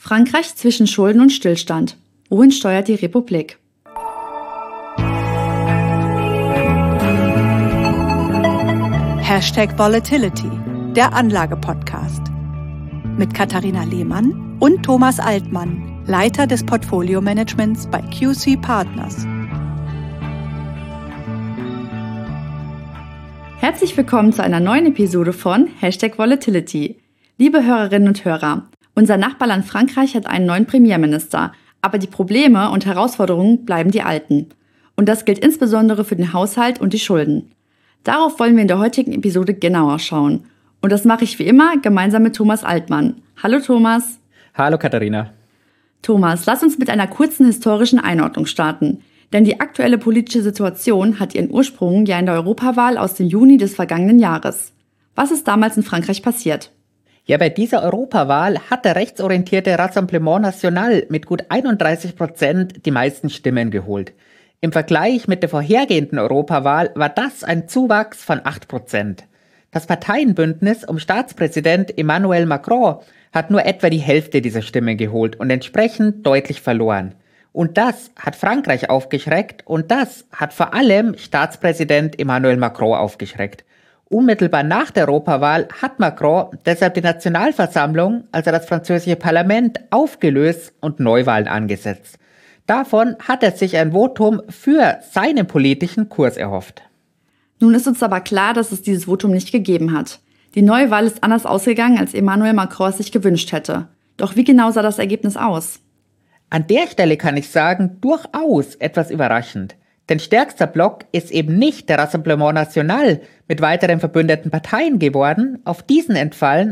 Frankreich zwischen Schulden und Stillstand. Wohin steuert die Republik? #Volatility, der Anlage-Podcast. Mit Katharina Lehmann und Thomas Altmann, Leiter des Portfolio-Managements bei QC Partners. Herzlich willkommen zu einer neuen Episode von #Volatility. Liebe Hörerinnen und Hörer, unser Nachbarland Frankreich hat einen neuen Premierminister, aber die Probleme und Herausforderungen bleiben die alten. Und das gilt insbesondere für den Haushalt und die Schulden. Darauf wollen wir in der heutigen Episode genauer schauen. Und das mache ich wie immer gemeinsam mit Thomas Altmann. Hallo Thomas. Hallo Katharina. Thomas, lass uns mit einer kurzen historischen Einordnung starten. Denn die aktuelle politische Situation hat ihren Ursprung ja in der Europawahl aus dem Juni des vergangenen Jahres. Was ist damals in Frankreich passiert? Ja, bei dieser Europawahl hat der rechtsorientierte Rassemblement National mit gut 31% die meisten Stimmen geholt. Im Vergleich mit der vorhergehenden Europawahl war das ein Zuwachs von 8%. Das Parteienbündnis um Staatspräsident Emmanuel Macron hat nur etwa die Hälfte dieser Stimmen geholt und entsprechend deutlich verloren. Und das hat Frankreich aufgeschreckt und das hat vor allem Staatspräsident Emmanuel Macron aufgeschreckt. Unmittelbar nach der Europawahl hat Macron deshalb die Nationalversammlung, also das französische Parlament, aufgelöst und Neuwahlen angesetzt. Davon hat er sich ein Votum für seinen politischen Kurs erhofft. Nun ist uns aber klar, dass es dieses Votum nicht gegeben hat. Die Neuwahl ist anders ausgegangen, als Emmanuel Macron es sich gewünscht hätte. Doch wie genau sah das Ergebnis aus? An der Stelle kann ich sagen, durchaus etwas überraschend. Denn stärkster Block ist eben nicht der Rassemblement National mit weiteren verbündeten Parteien geworden. Auf diesen entfallen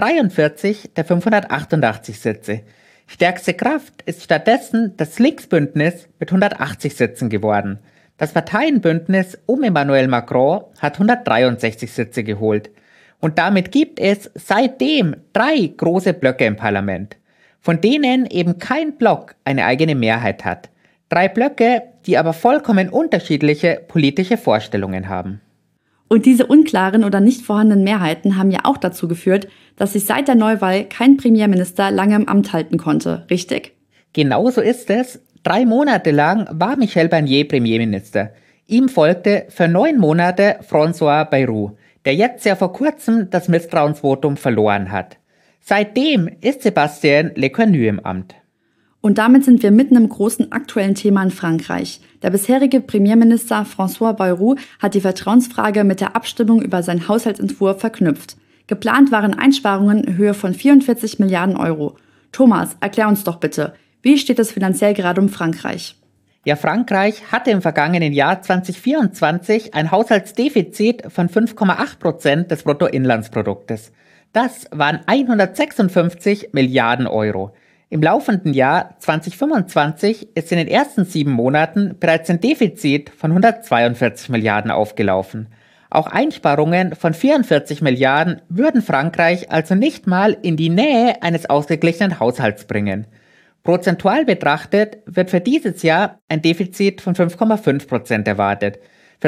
143 der 588 Sitze. Stärkste Kraft ist stattdessen das Linksbündnis mit 180 Sitzen geworden. Das Parteienbündnis um Emmanuel Macron hat 163 Sitze geholt. Und damit gibt es seitdem 3 große Blöcke im Parlament, von denen eben kein Block eine eigene Mehrheit hat. 3 Blöcke, die aber vollkommen unterschiedliche politische Vorstellungen haben. Und diese unklaren oder nicht vorhandenen Mehrheiten haben ja auch dazu geführt, dass sich seit der Neuwahl kein Premierminister lange im Amt halten konnte, richtig? Genauso ist es. 3 Monate lang war Michel Barnier Premierminister. Ihm folgte für 9 Monate François Bayrou, der jetzt ja vor kurzem das Misstrauensvotum verloren hat. Seitdem ist Sébastien Lecornu im Amt. Und damit sind wir mitten im großen aktuellen Thema in Frankreich. Der bisherige Premierminister François Bayrou hat die Vertrauensfrage mit der Abstimmung über seinen Haushaltsentwurf verknüpft. Geplant waren Einsparungen in Höhe von 44 Milliarden Euro. Thomas, erklär uns doch bitte, wie steht es finanziell gerade um Frankreich? Ja, Frankreich hatte im vergangenen Jahr 2024 ein Haushaltsdefizit von 5,8% des Bruttoinlandsproduktes. Das waren 156 Milliarden Euro. Im laufenden Jahr 2025 ist in den ersten 7 Monaten bereits ein Defizit von 142 Milliarden aufgelaufen. Auch Einsparungen von 44 Milliarden würden Frankreich also nicht mal in die Nähe eines ausgeglichenen Haushalts bringen. Prozentual betrachtet wird für dieses Jahr ein Defizit von 5,5% erwartet. Für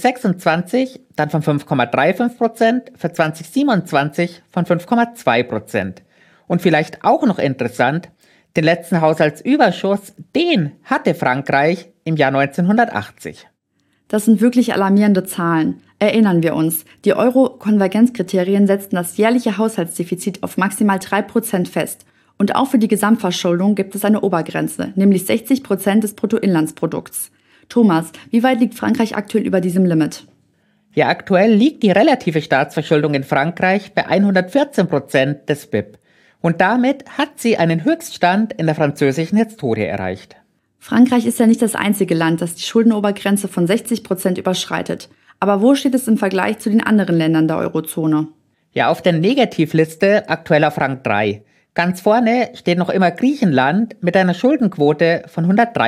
2026 dann von 5,35%, für 2027 von 5,2%. Und vielleicht auch noch interessant, den letzten Haushaltsüberschuss, den hatte Frankreich im Jahr 1980. Das sind wirklich alarmierende Zahlen. Erinnern wir uns, die Euro-Konvergenzkriterien setzten das jährliche Haushaltsdefizit auf maximal 3% fest. Und auch für die Gesamtverschuldung gibt es eine Obergrenze, nämlich 60% des Bruttoinlandsprodukts. Thomas, wie weit liegt Frankreich aktuell über diesem Limit? Ja, aktuell liegt die relative Staatsverschuldung in Frankreich bei 114% des BIP. Und damit hat sie einen Höchststand in der französischen Historie erreicht. Frankreich ist ja nicht das einzige Land, das die Schuldenobergrenze von 60% überschreitet. Aber wo steht es im Vergleich zu den anderen Ländern der Eurozone? Ja, auf der Negativliste aktuell auf Rang 3. Ganz vorne steht noch immer Griechenland mit einer Schuldenquote von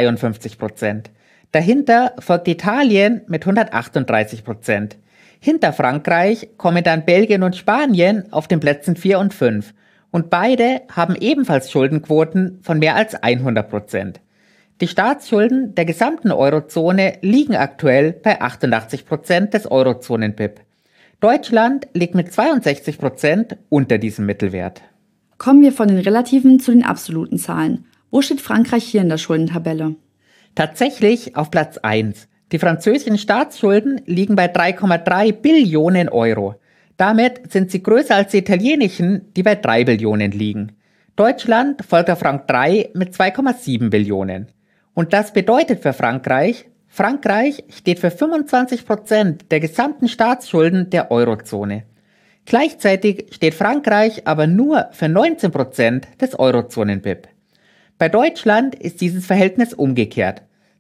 153%. Dahinter folgt Italien mit 138%. Hinter Frankreich kommen dann Belgien und Spanien auf den Plätzen 4 und 5. Und beide haben ebenfalls Schuldenquoten von mehr als 100%. Die Staatsschulden der gesamten Eurozone liegen aktuell bei 88% des Eurozonen-BIP. Deutschland liegt mit 62% unter diesem Mittelwert. Kommen wir von den relativen zu den absoluten Zahlen. Wo steht Frankreich hier in der Schuldentabelle? Tatsächlich auf Platz 1. Die französischen Staatsschulden liegen bei 3,3 Billionen Euro. Damit sind sie größer als die italienischen, die bei 3 Billionen liegen. Deutschland folgt auf Rang 3 mit 2,7 Billionen. Und das bedeutet für Frankreich steht für 25% der gesamten Staatsschulden der Eurozone. Gleichzeitig steht Frankreich aber nur für 19% des Eurozonen-BIP. Bei Deutschland ist dieses Verhältnis umgekehrt.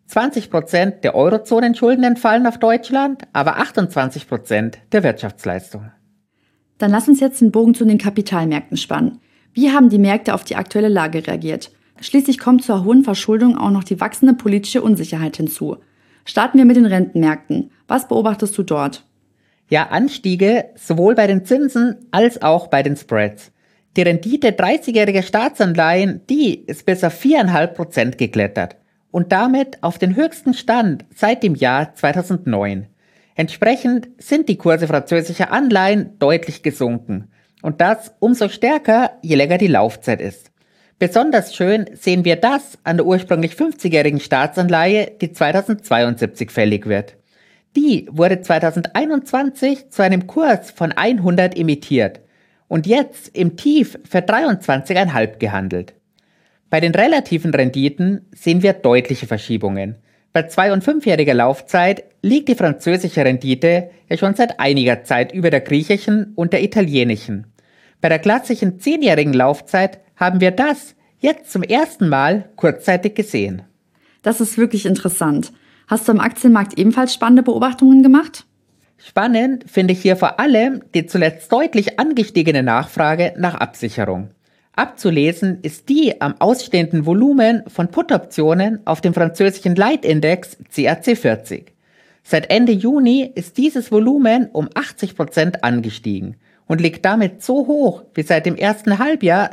20% der Eurozonenschulden entfallen auf Deutschland, aber 28% der Wirtschaftsleistung. Dann lass uns jetzt den Bogen zu den Kapitalmärkten spannen. Wie haben die Märkte auf die aktuelle Lage reagiert? Schließlich kommt zur hohen Verschuldung auch noch die wachsende politische Unsicherheit hinzu. Starten wir mit den Rentenmärkten. Was beobachtest du dort? Ja, Anstiege sowohl bei den Zinsen als auch bei den Spreads. Die Rendite 30-jähriger Staatsanleihen, die ist bis auf 4,5% geklettert und damit auf den höchsten Stand seit dem Jahr 2009. Entsprechend sind die Kurse französischer Anleihen deutlich gesunken und das umso stärker, je länger die Laufzeit ist. Besonders schön sehen wir das an der ursprünglich 50-jährigen Staatsanleihe, die 2072 fällig wird. Die wurde 2021 zu einem Kurs von 100 emittiert und jetzt im Tief für 23,5 gehandelt. Bei den relativen Renditen sehen wir deutliche Verschiebungen. Bei 2- und 5-jähriger Laufzeit liegt die französische Rendite ja schon seit einiger Zeit über der griechischen und der italienischen. Bei der klassischen 10-jährigen Laufzeit haben wir das jetzt zum ersten Mal kurzzeitig gesehen. Das ist wirklich interessant. Hast du am Aktienmarkt ebenfalls spannende Beobachtungen gemacht? Spannend finde ich hier vor allem die zuletzt deutlich angestiegene Nachfrage nach Absicherung. Abzulesen ist die am ausstehenden Volumen von Put-Optionen auf dem französischen Leitindex CAC 40. Seit Ende Juni ist dieses Volumen um 80% angestiegen und liegt damit so hoch wie seit dem ersten Halbjahr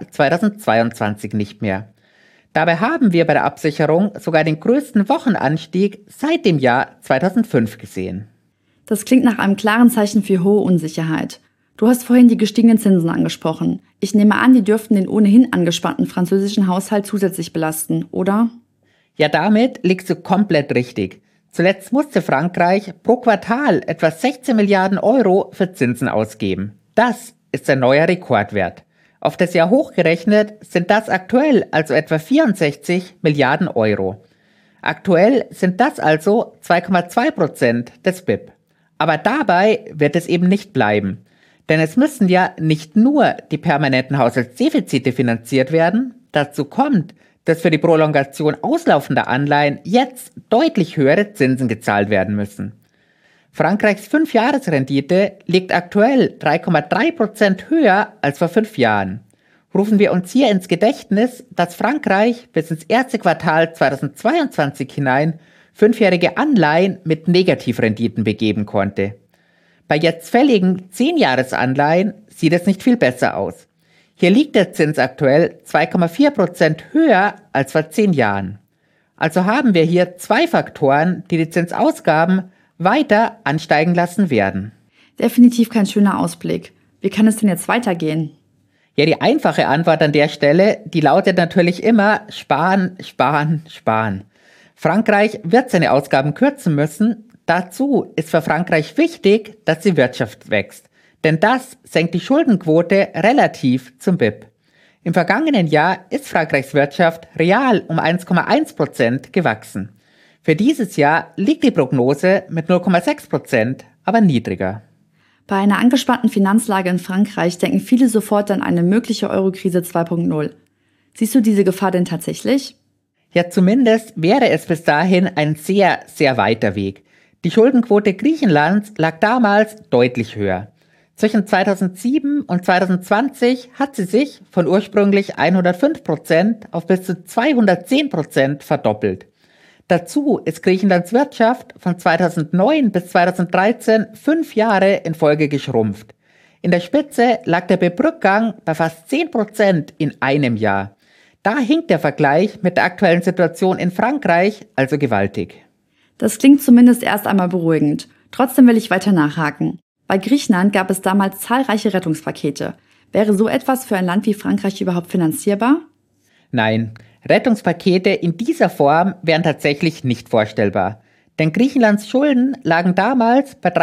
2022 nicht mehr. Dabei haben wir bei der Absicherung sogar den größten Wochenanstieg seit dem Jahr 2005 gesehen. Das klingt nach einem klaren Zeichen für hohe Unsicherheit. Du hast vorhin die gestiegenen Zinsen angesprochen. Ich nehme an, die dürften den ohnehin angespannten französischen Haushalt zusätzlich belasten, oder? Ja, damit liegst du komplett richtig. Zuletzt musste Frankreich pro Quartal etwa 16 Milliarden Euro für Zinsen ausgeben. Das ist ein neuer Rekordwert. Auf das Jahr hochgerechnet sind das aktuell also etwa 64 Milliarden Euro. Aktuell sind das also 2,2% des BIP. Aber dabei wird es eben nicht bleiben. Denn es müssen ja nicht nur die permanenten Haushaltsdefizite finanziert werden. Dazu kommt, dass für die Prolongation auslaufender Anleihen jetzt deutlich höhere Zinsen gezahlt werden müssen. Frankreichs 5-Jahres-Rendite liegt aktuell 3,3% höher als vor 5 Jahren. Rufen wir uns hier ins Gedächtnis, dass Frankreich bis ins erste Quartal 2022 hinein 5-jährige Anleihen mit Negativrenditen begeben konnte. Bei jetzt fälligen 10-Jahres-Anleihen sieht es nicht viel besser aus. Hier liegt der Zins aktuell 2,4% höher als vor 10 Jahren. Also haben wir hier 2 Faktoren, die die Zinsausgaben weiter ansteigen lassen werden. Definitiv kein schöner Ausblick. Wie kann es denn jetzt weitergehen? Ja, die einfache Antwort an der Stelle, die lautet natürlich immer sparen, sparen, sparen. Frankreich wird seine Ausgaben kürzen müssen. Dazu ist für Frankreich wichtig, dass die Wirtschaft wächst. Denn das senkt die Schuldenquote relativ zum BIP. Im vergangenen Jahr ist Frankreichs Wirtschaft real um 1,1% gewachsen. Für dieses Jahr liegt die Prognose mit 0,6% aber niedriger. Bei einer angespannten Finanzlage in Frankreich denken viele sofort an eine mögliche Eurokrise 2.0. Siehst du diese Gefahr denn tatsächlich? Ja, zumindest wäre es bis dahin ein sehr, sehr weiter Weg. Die Schuldenquote Griechenlands lag damals deutlich höher. Zwischen 2007 und 2020 hat sie sich von ursprünglich 105% auf bis zu 210% verdoppelt. Dazu ist Griechenlands Wirtschaft von 2009 bis 2013 5 Jahre in Folge geschrumpft. In der Spitze lag der BIP-Rückgang bei fast 10% in einem Jahr. Da hinkt der Vergleich mit der aktuellen Situation in Frankreich also gewaltig. Das klingt zumindest erst einmal beruhigend. Trotzdem will ich weiter nachhaken. Bei Griechenland gab es damals zahlreiche Rettungspakete. Wäre so etwas für ein Land wie Frankreich überhaupt finanzierbar? Nein, Rettungspakete in dieser Form wären tatsächlich nicht vorstellbar. Denn Griechenlands Schulden lagen damals bei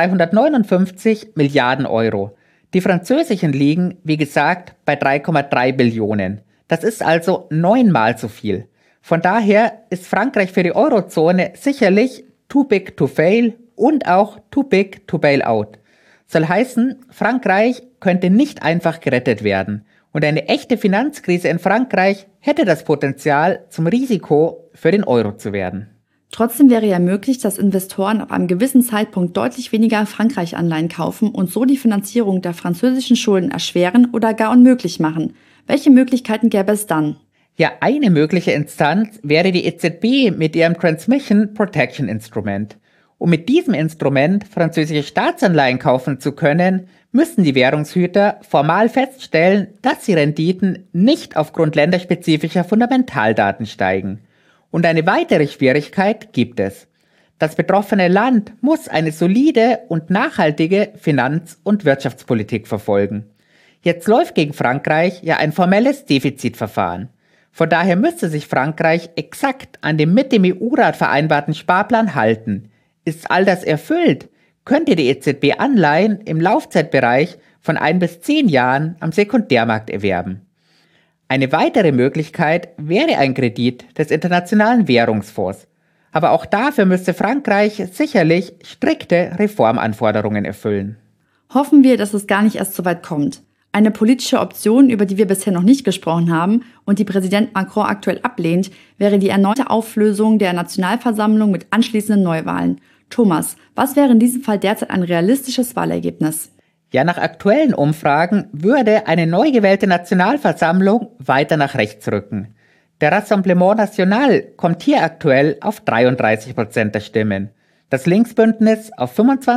359 Milliarden Euro. Die französischen liegen, wie gesagt, bei 3,3 Billionen. Das ist also 9-mal so viel. Von daher ist Frankreich für die Eurozone sicherlich too big to fail und auch too big to bail out. Soll heißen, Frankreich könnte nicht einfach gerettet werden. Und eine echte Finanzkrise in Frankreich hätte das Potenzial, zum Risiko für den Euro zu werden. Trotzdem wäre ja möglich, dass Investoren ab einem gewissen Zeitpunkt deutlich weniger Frankreich-Anleihen kaufen und so die Finanzierung der französischen Schulden erschweren oder gar unmöglich machen. Welche Möglichkeiten gäbe es dann? Ja, eine mögliche Instanz wäre die EZB mit ihrem Transmission Protection Instrument. Um mit diesem Instrument französische Staatsanleihen kaufen zu können, müssen die Währungshüter formal feststellen, dass die Renditen nicht aufgrund länderspezifischer Fundamentaldaten steigen. Und eine weitere Schwierigkeit gibt es. Das betroffene Land muss eine solide und nachhaltige Finanz- und Wirtschaftspolitik verfolgen. Jetzt läuft gegen Frankreich ja ein formelles Defizitverfahren. Von daher müsste sich Frankreich exakt an dem mit dem EU-Rat vereinbarten Sparplan halten. Ist all das erfüllt, könnte die EZB Anleihen im Laufzeitbereich von 1 bis 10 Jahren am Sekundärmarkt erwerben. Eine weitere Möglichkeit wäre ein Kredit des Internationalen Währungsfonds. Aber auch dafür müsste Frankreich sicherlich strikte Reformanforderungen erfüllen. Hoffen wir, dass es gar nicht erst so weit kommt. Eine politische Option, über die wir bisher noch nicht gesprochen haben und die Präsident Macron aktuell ablehnt, wäre die erneute Auflösung der Nationalversammlung mit anschließenden Neuwahlen. Thomas, was wäre in diesem Fall derzeit ein realistisches Wahlergebnis? Ja, nach aktuellen Umfragen würde eine neu gewählte Nationalversammlung weiter nach rechts rücken. Der Rassemblement National kommt hier aktuell auf 33% der Stimmen, das Linksbündnis auf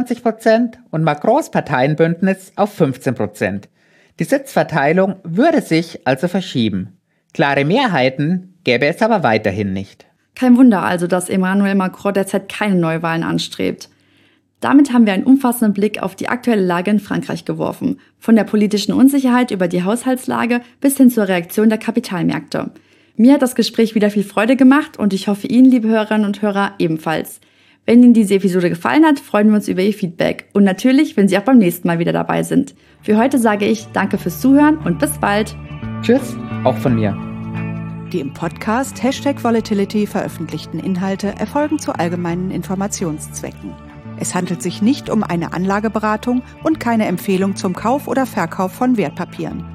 25% und Macrons Parteienbündnis auf 15%. Die Sitzverteilung würde sich also verschieben. Klare Mehrheiten gäbe es aber weiterhin nicht. Kein Wunder also, dass Emmanuel Macron derzeit keine Neuwahlen anstrebt. Damit haben wir einen umfassenden Blick auf die aktuelle Lage in Frankreich geworfen. Von der politischen Unsicherheit über die Haushaltslage bis hin zur Reaktion der Kapitalmärkte. Mir hat das Gespräch wieder viel Freude gemacht und ich hoffe Ihnen, liebe Hörerinnen und Hörer, ebenfalls. Wenn Ihnen diese Episode gefallen hat, freuen wir uns über Ihr Feedback. Und natürlich, wenn Sie auch beim nächsten Mal wieder dabei sind. Für heute sage ich danke fürs Zuhören und bis bald. Tschüss, auch von mir. Die im Podcast #Volatility veröffentlichten Inhalte erfolgen zu allgemeinen Informationszwecken. Es handelt sich nicht um eine Anlageberatung und keine Empfehlung zum Kauf oder Verkauf von Wertpapieren.